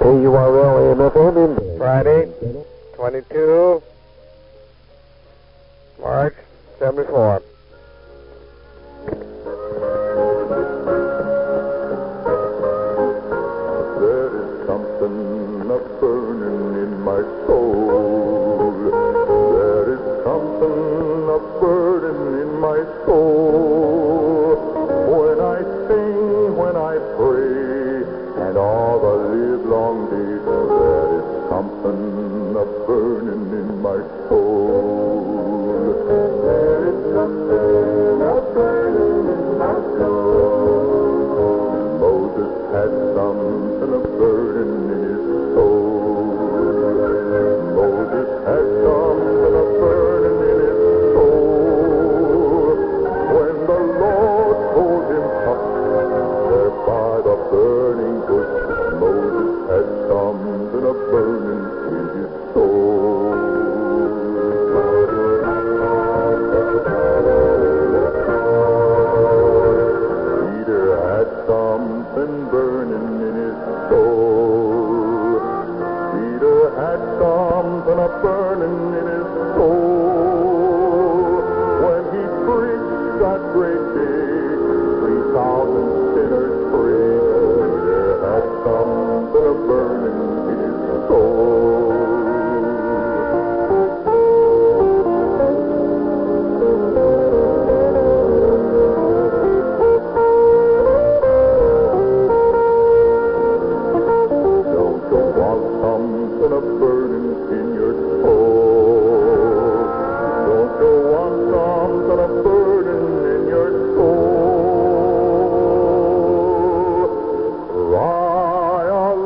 KURL AM/FM in Friday, 22 March 74. There is something a-burning in my soul. There is something a-burning in my soul. When I sing, when I pray, and all the livelong day, there is something a-burning in my soul. There is something a-burning in my soul. Moses had something a-burning in his soul. Moses had something a-burning in his soul. When the Lord told him, "Up there by the burning bush," Moses had something a-burning in his soul. Peter had something burning in his soul. Peter had something a-burning in his soul. When he preached that great day, 3,000 sinners free. Peter had something a-burning in his soul. Don't you want something a-burning in your soul? Don't you want something a-burning in your soul? Cry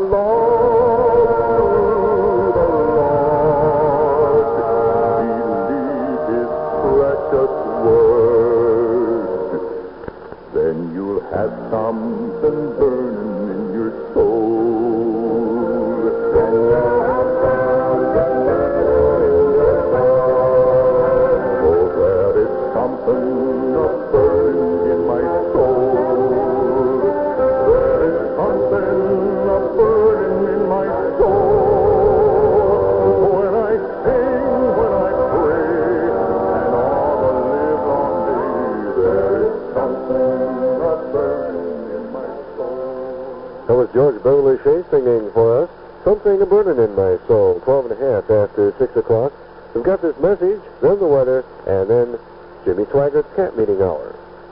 aloud to the Lord. Believe His precious word. Then you'll have something burning in your soul. Oh, there is something a-burning in my soul. There is something a-burning in my soul. When I sing, when I pray, and all the livelong day, there is something a-burning in my soul. That was George Beverly Shea singing for us, Something a-Burning in My Soul, 12 and a half after 6 o'clock. We've got this message, then the weather, and then Jimmy Swaggart's Cat Meeting Hour.